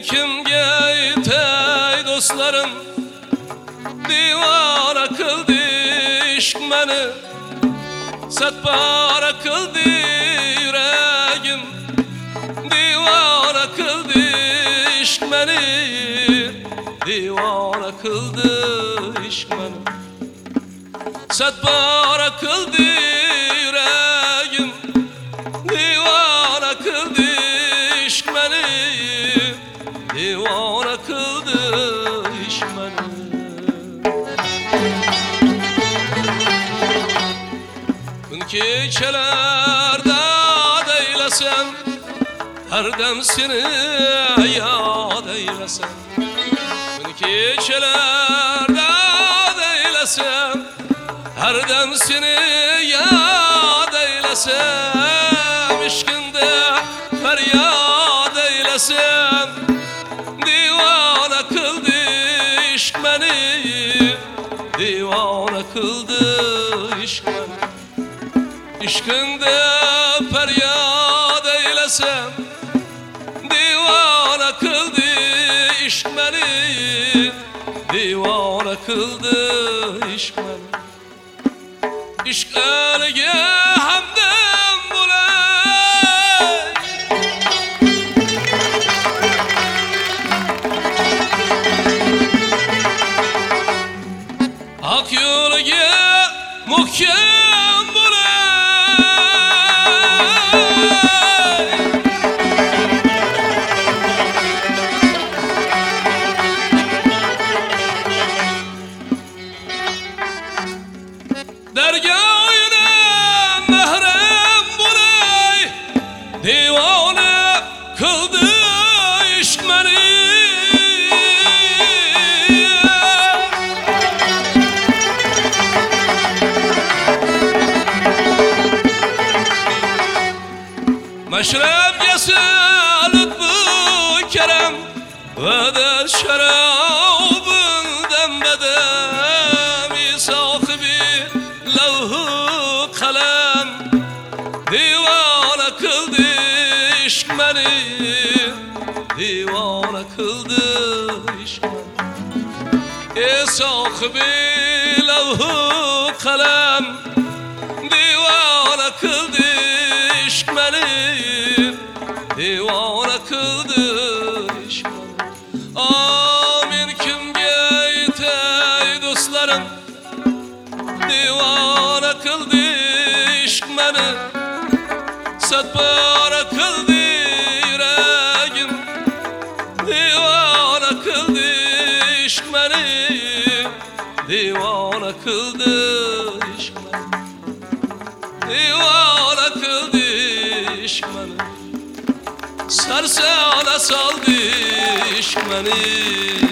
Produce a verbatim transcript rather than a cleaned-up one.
kimge yetey dostlarım, divana kıldı işk meni, satbara kıldı yüreğim, divana kıldı işk meni, divana kıldı işk meni, satbara kıldı yüreğim, divana kıldı işk meni, divana kıldı işk meni. Keçelerde deylesem, her dem seni yad eylesem. Keçelerde deylesem, her dem seni yad eylesem. İşkinde feryat eylesem, divana kıldı işk beni, divana kıldı işk beni. İşkinde feryat eylesem, divana kıldı işk beni, divana kıldı işk beni. İşk elge hamdem bulay, hak yolga muhkem bulay. Dergâhine mehrem bulay, divane kıldı işk beni. Meşrep lütfu kerem ve de şerabından bedem, sahibi levh-u kalem, divana kıldı işk beni, divana kıldı işk beni. Ey sahibi levh-u kalem, divana kıldı işk beni, divana kıldı işk beni. Amin kimge yetey dostlarım, divana kıldı işk beni, satbara kıldı yüreğim, divana kıldı işk beni, divana kıldı işk beni, divana kıldı işk beni, sarsana saldı işk beni.